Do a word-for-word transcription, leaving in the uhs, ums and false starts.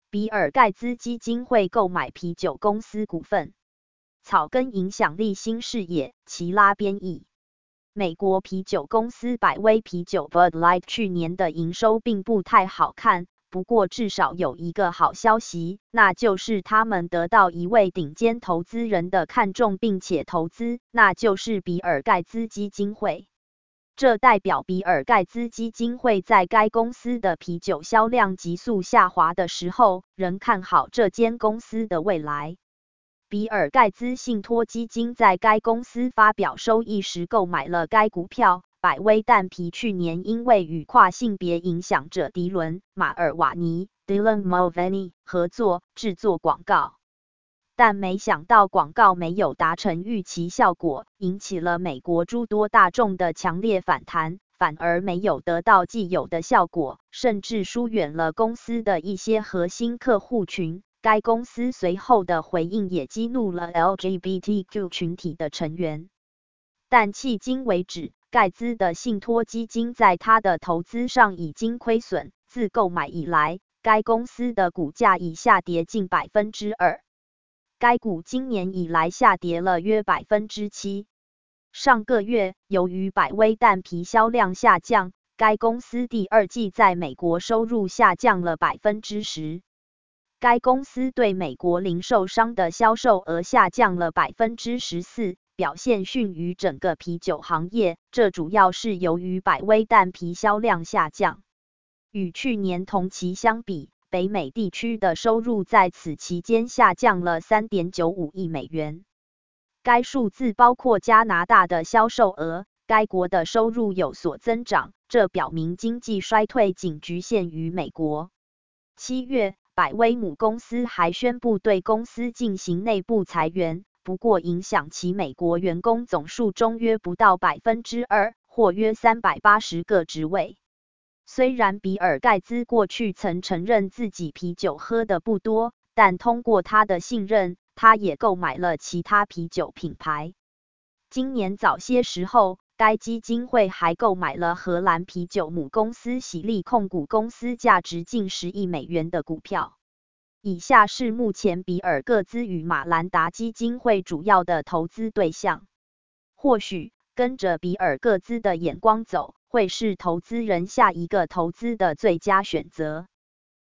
比尔盖茨基金会购买啤酒公司股份。草根影响力新视野，齐拉编译。美国啤酒公司百威啤酒 Bud Light 去年的营收并不太好看，不过至少有一个好消息，那就是他们得到一位顶尖投资人的看重并且投资，那就是比尔盖茨基金会。这代表比尔盖茨基金会在该公司的啤酒销量急速下滑的时候，仍看好这间公司的未来。比尔盖茨信托基金在该公司发表收益时购买了该股票。百威淡啤去年因为与跨性别影响者迪伦·马尔瓦尼 （Dylan Mulvaney） 合作制作广告。但没想到广告没有达成预期效果，引起了美国诸多大众的强烈反弹，反而没有得到既有的效果，甚至疏远了公司的一些核心客户群。该公司随后的回应也激怒了 L G B T Q 群体的成员。但迄今为止，盖茨的信托基金在他的投资上已经亏损，自购买以来，该公司的股价已下跌近 百分之二。该股今年以来下跌了约 百分之七。上个月，由于百威淡啤销量下降，该公司第二季在美国收入下降了 百分之十。该公司对美国零售商的销售额下降了 百分之十四，表现逊于整个啤酒行业，这主要是由于百威淡啤销量下降。与去年同期相比，北美地区的收入在此期间下降了 三点九五亿美元。该数字包括加拿大的销售额，该国的收入有所增长，这表明经济衰退仅局限于美国。七月，百威母公司还宣布对公司进行内部裁员，不过影响其美国员工总数中约不到 百分之二， 或约三百八十个职位。虽然比尔盖茨过去曾承认自己啤酒喝的不多，但通过他的信任，他也购买了其他啤酒品牌。今年早些时候，该基金会还购买了荷兰啤酒母公司喜力控股公司价值近十亿美元的股票。以下是目前比尔盖茨与马兰达基金会主要的投资对象。或许跟着比尔盖茨的眼光走，会是投资人下一个投资的最佳选择。